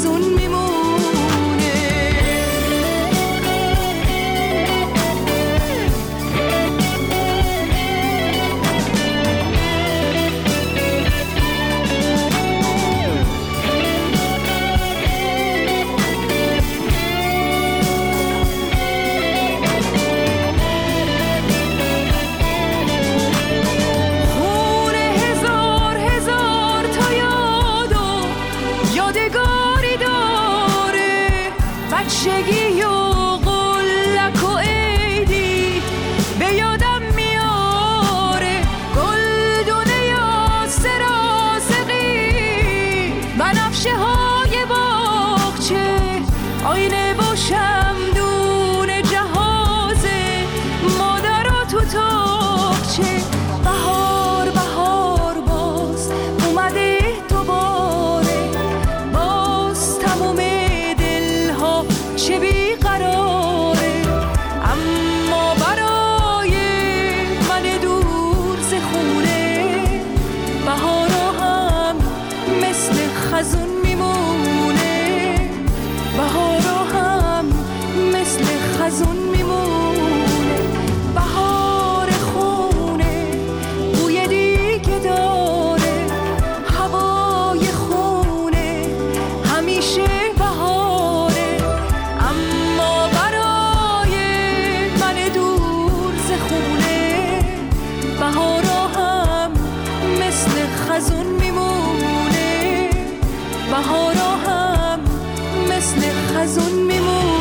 خزون میمونه. بچگی و قلک و عیدی به یادم میاره، گلدونه یا سراسقی بنفشه های باغچه، آینه و شمدون جهاز مادر و تو تاقچه. بهار بهار باز اومده دوباره، باز تموم چه بیقراره، اما برای من دور ز خونه بهارا هم مثل خزون میمونه، بهارا هم مثل خزون میمونه. بهار خونه بوی دیگه داره، هوای خونه همیشه بهاره، اما برای من دور ز خونه بهارا هم مثل خزون میمونه، بهارا هم مثل خزون میمونه.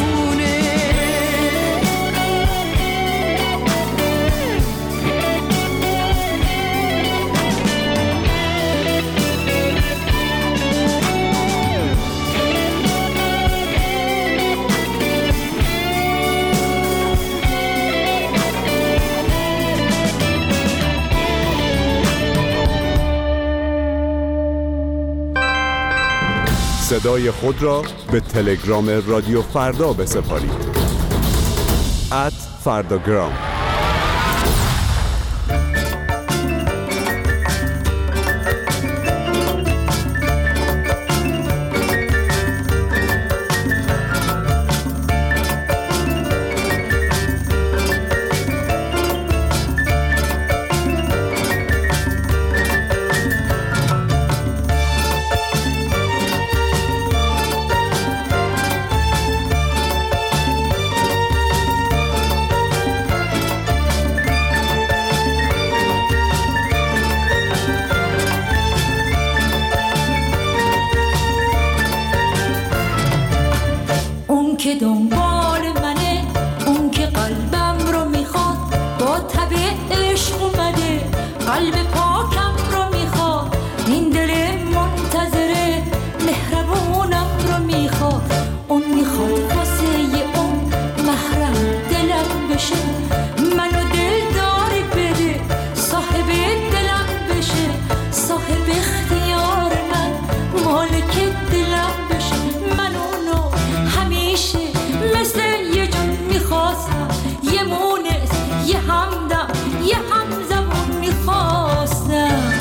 صدای خود را به تلگرام رادیو فردا بسپارید. @فرداگرام. که دنبال منه، اون که قلبم رو میخواد، با تب عشق اومده قلب پاکم رو میخواد، این دل منتظره مهربونم رو میخواد، اون میخواد واسه اون محرم دلم بشه، منو دلداری بده صاحب دلم بشه، صاحب اختیار من مالک دلم بشه، من اونو همیشه مثل یه جون میخواستم، یه مونس یه همدم یه همزمون میخواستم.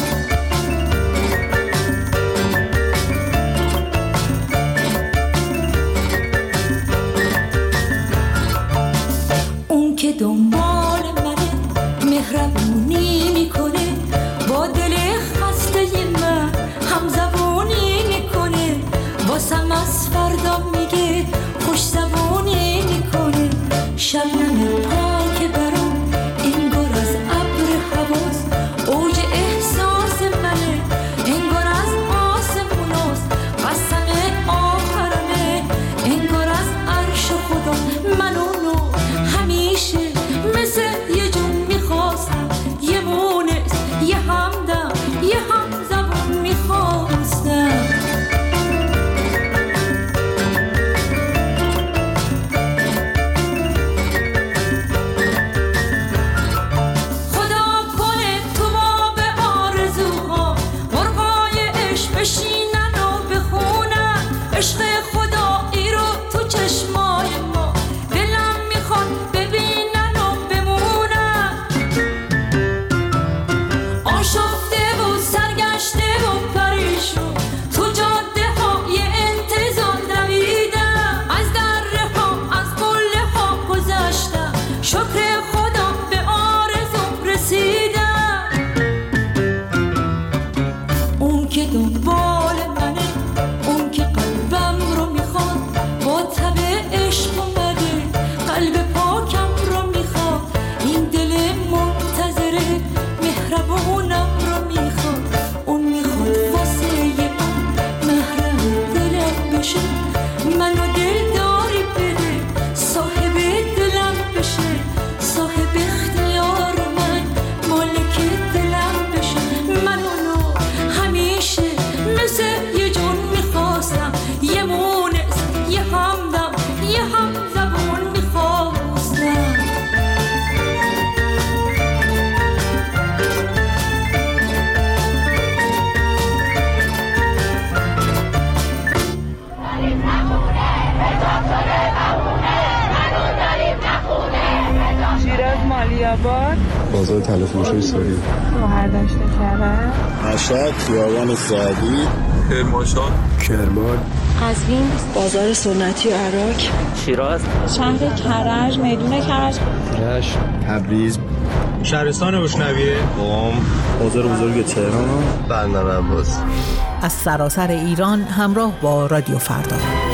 اون که دنبال منه مهربونی میکنه، با دل خسته من همزبونی میکنه، واسم از فردا میگه خوش زبونی میکنه، شبنم پاک برام انگار از ابر حواس، اوج احساس منه انگار از آسموناست، قسم آخرمه انگار از عرش خدا، من اونو همیشه مثل بیابان، بازار تلفروشی ساری، شهردشت کرج، مشهد، خیابان سعدی، کرمانشاه، کرمان، قزوین، بازار سنتی عراق، شیراز، شهر کرج، میدون کرج، رشت، تبریز، شهرستان بوشنویه، قم، بازار بزرگ تهران، بندر عباس. از سراسر ایران همراه با رادیو فردا.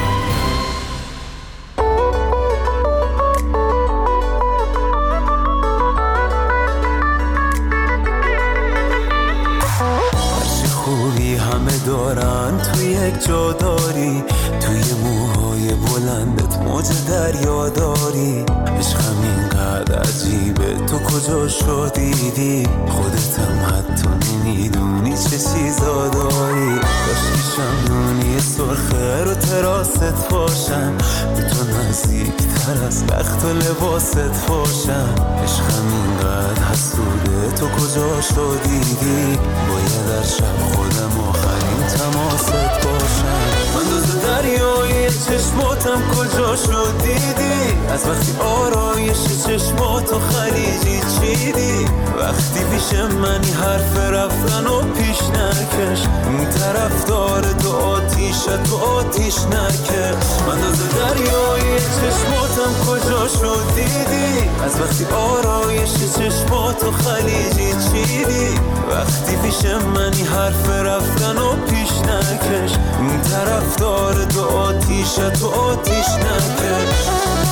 هرچی خوبی همه دارن تو یک جا داری، توی موهای بلندت موج دریا داری. عشقم اینقدر عجیبه تو کجا شو دیدی، خودتم حتی نمیدونی چه چیزا داری. کاشکی شمدونی سرخه رو تراست باشم، به تو نزدیک تر از بخت و لباست باشم. عشقم اینقدر حسوده تو کجا شو دیدی، باید در شب خودم آخرین تماست باشم. من دوز دریای چشماتم کجا شو دیدی، از وقتی آرایش چشماتو خلیجی چیدی. وقتی پیش منی حرف رفتن و پیش نکش، این طرف داره تو آتیشه تو آتیش نکش. من دوز دریای چشماتم کجا شو دیدی، از وقتی آرایش چشماتو خلیجی چیدی. وقتی پیش منی حرف رفتن و پیش نکش، این طرف داره تو آتیشه تو آتیش نکش.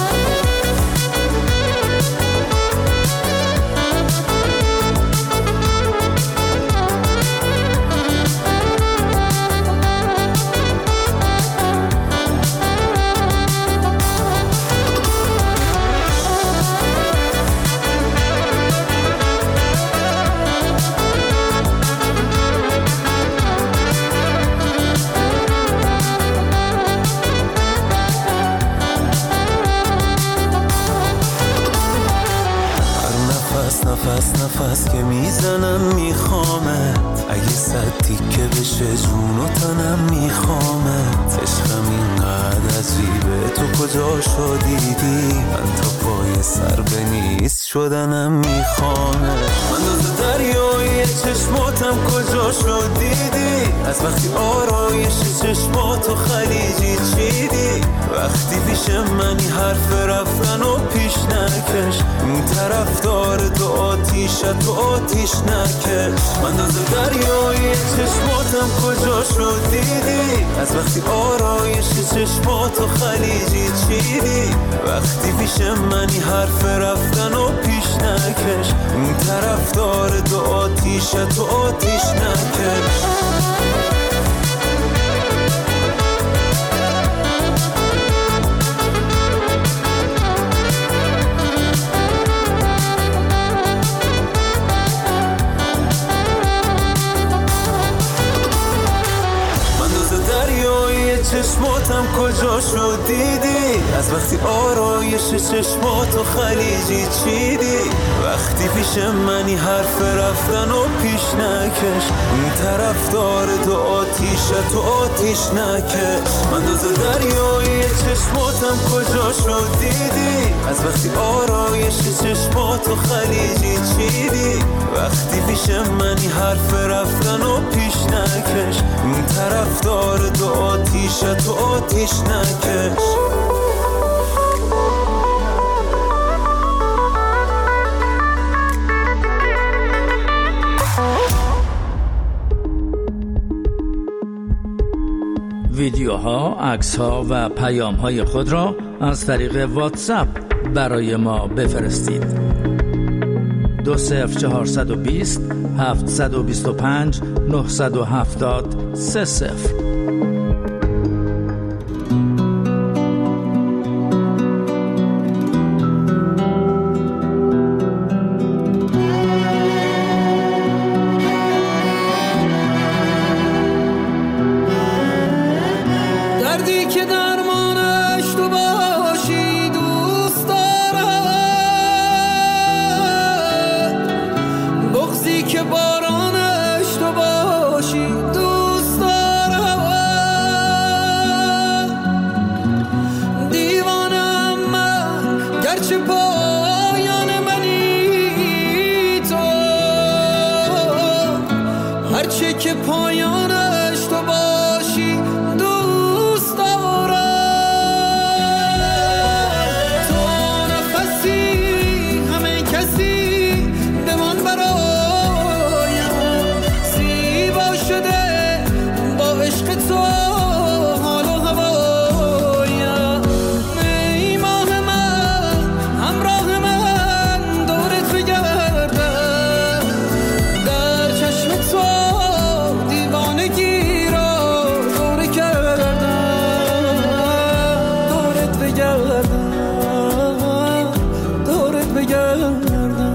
نفس که میزنم میخوامت، اگه صد تیکه بشه جون و تنم میخوامت. عشقم اینقدر عجیبه تو کجا شو دیدی، من تا پای سر به نیست شدنم میخوامت. من دوز دریای چشماتم کجا شو دیدی، از وقتی آرایش چشماتو خلیجی چیدی. وقتی پیش منی حرف رفتن و پیش نکش، این طرف داره تو آتیشه تو آتیش نکش. من دوز دریای چشماتم کجا شو دیدی، از وقتی آرایش چشماتو خلیجی چیدی. وقتی پیش منی حرف رفتن و پیش نکش، این طرف داره تو آتیشه تو آتیش نکش. چشماتم کجا شو دیدی، از وقتی آرایش چشماتو خلیجی چیدی. وقتی پیش منی حرف رفتن و پیش نکش، این طرف داره تو آتیشه تو آتیش نکش. من دوز دریای چشماتم کجا شو دیدی، از وقتی آرایش چشماتو خلیجی چیدی. وقتی پیش منی حرف رفتن و پیش نکش، این طرف داره تو آتیشه تو آتیش نکش. ویدیوها، عکس‌ها و پیام‌های خود را از طریق واتساپ برای ما بفرستید. 20420 725 970 30. که بارانش تو باشی دوست دارم. هرچه که پایانش تو باشی دوست دارم. تو نفسی همه کسی بمان برایم، زیبا شده با عشق تو حال و هوایم. ای ماه من همراه من دورت بگردم، در چشم تو دیوانگی را دوره کردم. دورت بگردم، دورت بگردم.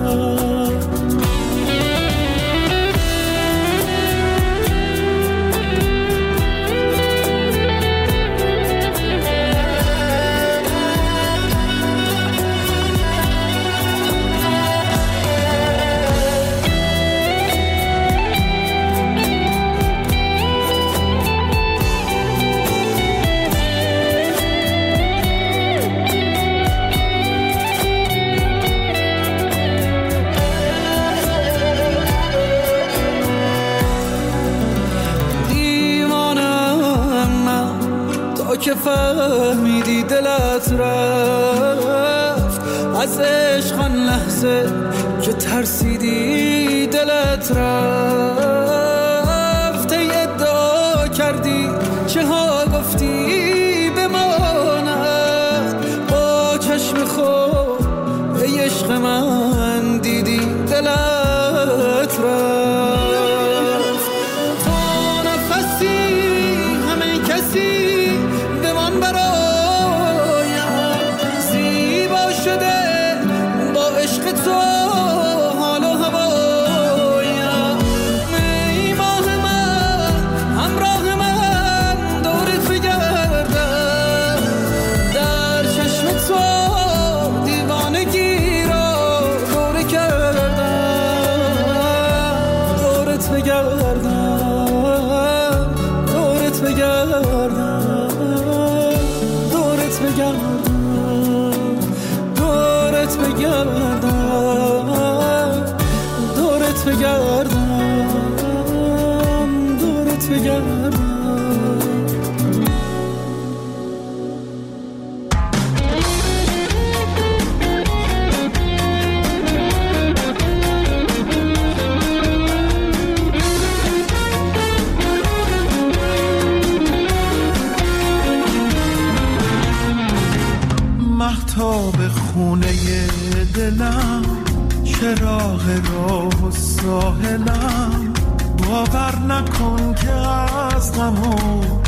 که فهمیدی دلت رفت از عشق، آن لحظه که ترسیدی دلت رفت. ای ادعا کردی چه ها گفتی بماند، با چشم خود ای عشق من دیدی دلت رفت. تو نفسی همه کسی تو حال و هوایم. ای ماه من همراه من دورت بگردم، در چشم تو دیوانگی را دوره کردم. دورت بگردم، دورت بگردم، دورت بگردم، دورت بگردم، دورت بگردم، دورت بگردم. مهتاب خونه دلم، چراغ راه و ساحلم، باور نکن که از غم و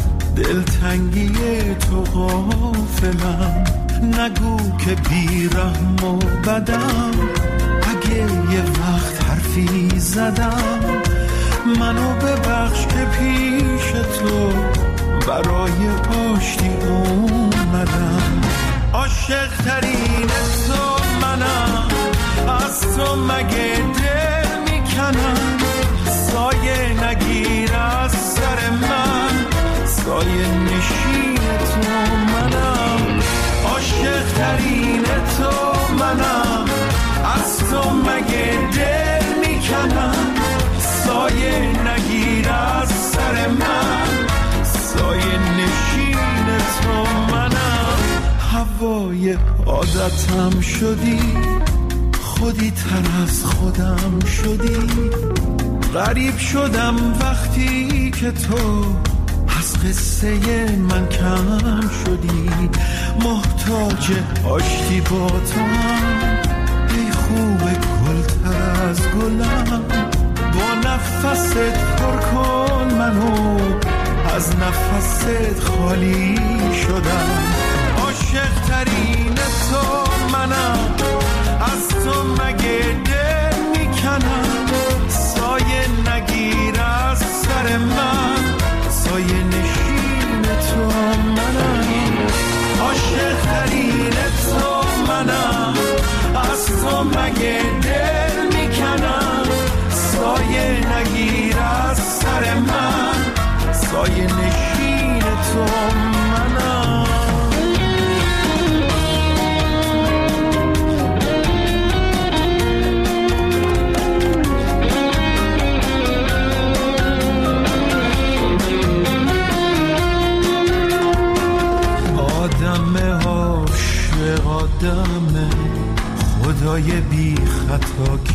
دلتنگی تو غافلم. نگو که بی‌رحم و بدم، اگه یه وقت حرفی زدم، منو ببخش که پیش تو برای آشتی اومدم. عاشق ترین تو منم، از تو مگه دل میکنم. سایه نگیر از سر من، سایه نشین تو منم. عاشق ترین تو منم، از تو مگه دل میکنم. سایه نگیر از سر من، سایه نشین تو منم. هوای عادتم شدی، خودی تر از خودم شدی. غریب شدم وقتی که تو از قصه من کم شدی. محتاج آشتی با تو هم، ای خوب گل تر از گلم. با نفست پر کن منو، از نفست خالی شدم. عاشق ترین تو منم، از تو مگه دل میکنم. سایه نگیر از سر من، سایه نشین تو منم. عاشق ترین تو منم، از تو مگه دل میکنم. سایه نگیر از سر من، سایه نشین تو منم.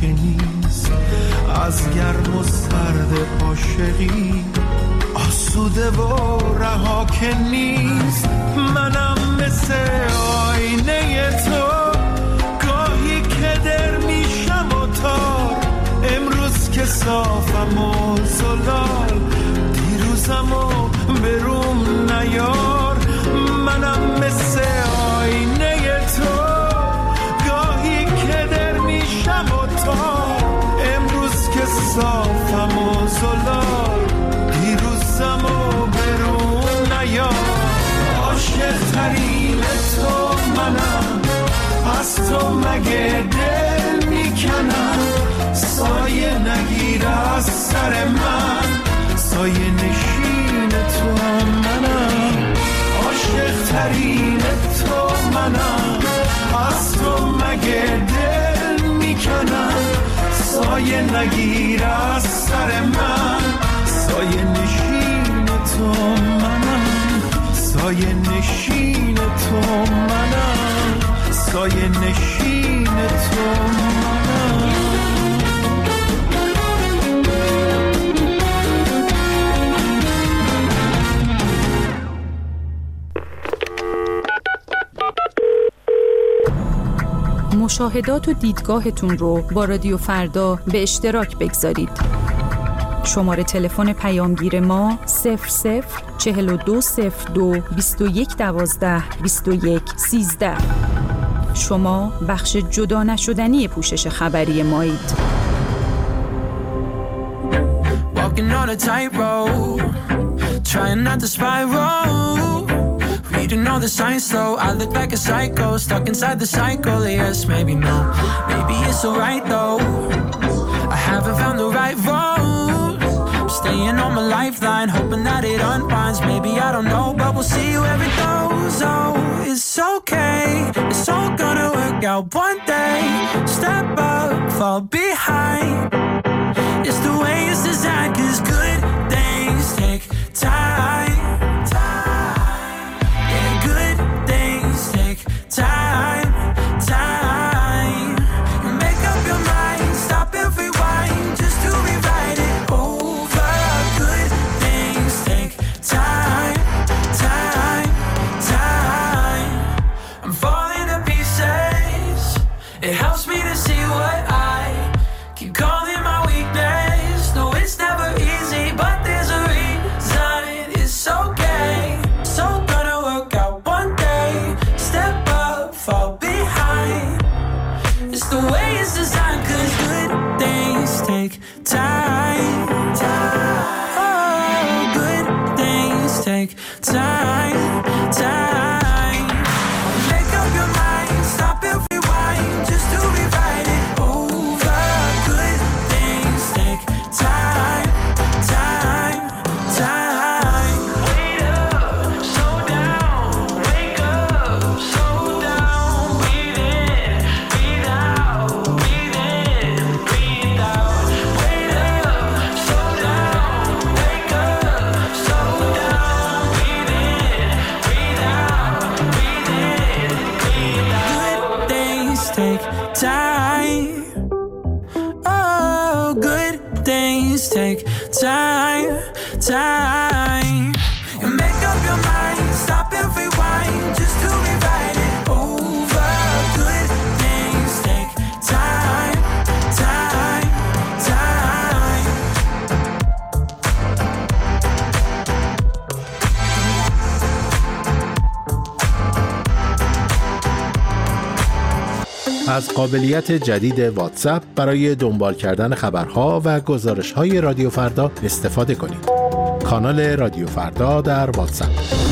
که نیست، از گرم و سرد عاشقی آسوده و رها که نیست. منم مثل آینه تو، گاهی که در میشم و تار، امروز که صافم و زلال، دیروزم و بروم نیار. منم مثل آینه تو، گاهی که در میشم و تار، امروز که صافم و زلال، دیروزم و بروم نیار. عاشق ترین تو منم، از تو مگه دل میکنم، سایه نگیر از سر من، سایه نشین تو منم. عاشق ترین تو منم، از تو مگه دل میکنم، سایه نگیر از سر من، سایه نشین تو منم، سایه نشین تو منم، سایه نشین تو منم. مشاهدات و دیدگاهتون رو با رادیو فردا به اشتراک بگذارید. شماره تلفن پیامگیر ما 004202 2112 2113. شما بخش جدا نشدنی پوشش خبری مایید. Walking on a tightrope, trying not to spiral. Reading all the signs slow, I look like a psycho, stuck inside the cycle. Yes, maybe no, maybe it's alright though. I haven't found the right road, I'm staying on my lifeline, hoping that it unwinds. Maybe I don't know, but we'll see where it goes. Oh, it's okay, it's all gonna work out one day. Step up, fall behind. It's the way it's designed, 'cause good things take time. Time, time. Make up your mind, stop and rewind, just to rewrite it over. Good things take time, time, time. I'm falling to pieces. It helps me to see what I keep calling my weakness. No, it's never easy, but there's a reason. It's okay, so gonna work out one day. Step up, fall behind. It's the way it's designed, 'cause good things take time. Oh, good things take time, time. Make up your mind, stop and rewind, just to rewrite it over. Good things take time, time, time. Wait up, slow down, wake up, slow down. Breathe in, breathe out, breathe in, breathe out. Wait up, slow down, wake up, slow down. Breathe in, breathe out, breathe in, breathe out. Good things take time. Oh, good things take time, time. You make up your mind, stop and rewind, just to rewrite it over. Good things take time, time, time. از قابلیت جدید واتساپ برای دنبال کردن خبرها و گزارش‌های رادیو فردا استفاده کنید. کانال رادیو فردا در واتساپ.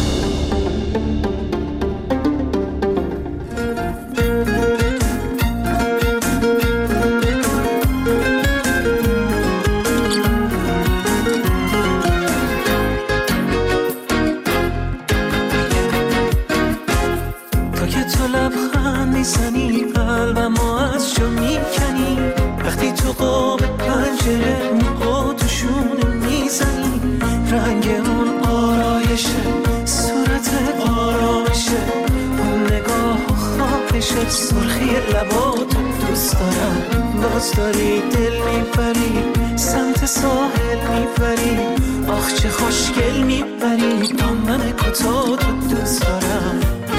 تا که تو لبخند میزنی قلبمو از جا میکنی، وقتی تو قاب پنجره موها توشونه میزنی، رنگ اون آرایشه، صورت آرامشه، اون نگاه و خوابشه، سرخی لباتو دوست دارم، ناز داری دل میبری سمت ساحل میبری آخ چه خوشگل میبری دامن کوتاه تو دوست دارم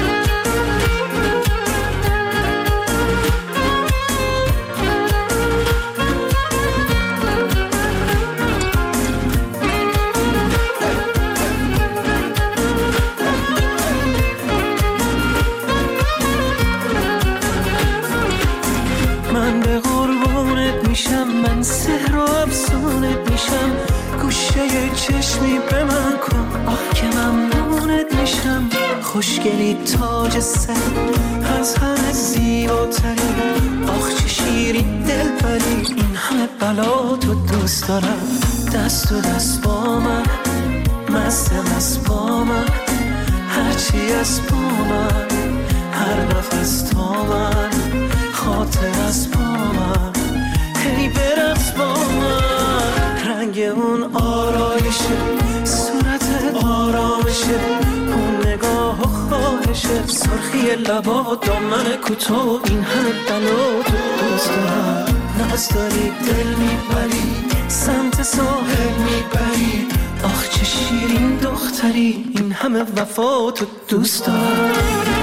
من به قربونت میشم من سحر و افسونت میشم گوشه چشمی به من کن آه که ممنونت میشم خوشگلی تاج سر از همه زیباتری آخ چه شیرین دل بری این همه بلا تو دوست دارم دست و دست با من مست با من هرچی از با من هر نفس تا من خاطر از با من هی برقص با من رنگ اون آرایشه صورتت آرامشه اون نگاه و خواهشه سرخی لبا دامن کوتاه این همه بلا تو دوست دارم ناز داری دل میبری سمت ساحل میبری آخ چه شیرین دختری این همه وفا تو دوست دارم